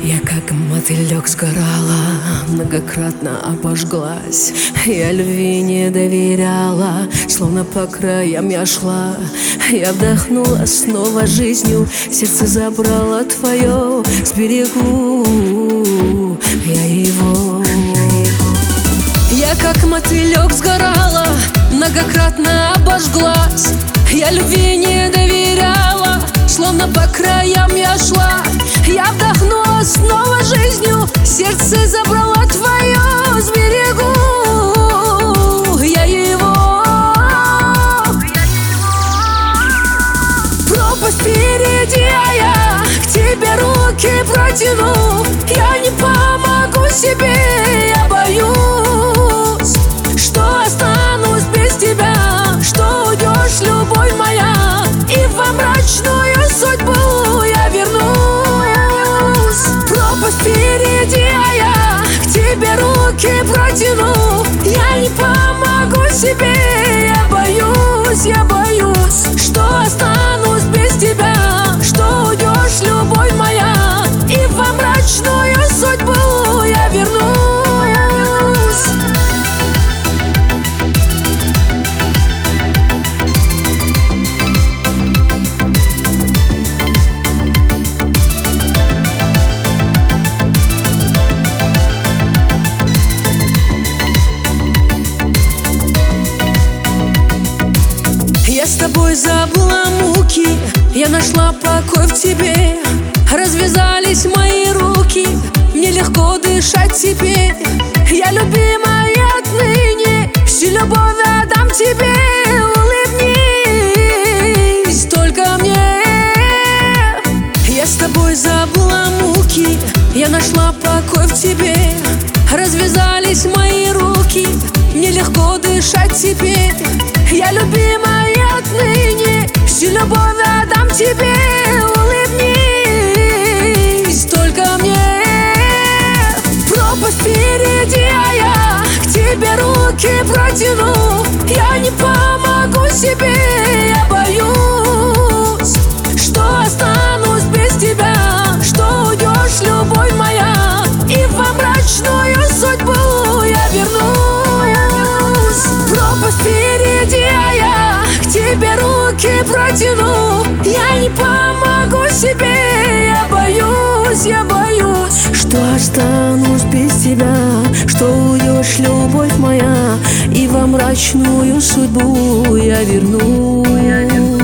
Я как мотылек сгорала, многократно обожглась. Я любви не доверяла, словно по краям я шла. Я вдохнула снова жизнью, сердце забрало твое. Сберегу я его. Я как мотылек сгорала, многократно обожглась. Я любви не доверяла, словно по краям я шла. Я вдохнула снова жизнью, сердце забрало твое. Сберегу я его. Пропасть впереди, а я к тебе руки протяну. Я не помогу себе, я боюсь, что останусь без тебя, что уйдешь, любовь моя, и во мрачную судьбу я вернусь. Пропасть впереди, а я к тебе руки протяну. Я не помогу себе, я боюсь, что останусь без тебя, что уйдешь, любовь моя, и во мрачную судьбу я вернусь. Я с тобой забыла муки, я нашла покой в тебе. Развязались мои руки, мне легко дышать теперь. Я любимая отныне, всю любовь отдам тебе. Улыбнись только мне. Я с тобой забыла муки, я нашла покой в тебе. Развязались мои руки, мне легко дышать теперь. Я любимая отныне, всю любовь отдам тебе. Улыбнись только мне. Пропасть впереди, а я к тебе руки протяну. Я не помогу себе, я боюсь, что останусь без тебя, что уйдешь, любовь моя, и во мрачную судьбу я вернусь. Пропасть впереди, а я к тебе руки протяну. Я не помогу себе, я боюсь, что останусь без тебя, что уйдешь, любовь моя, и во мрачную судьбу я вернусь.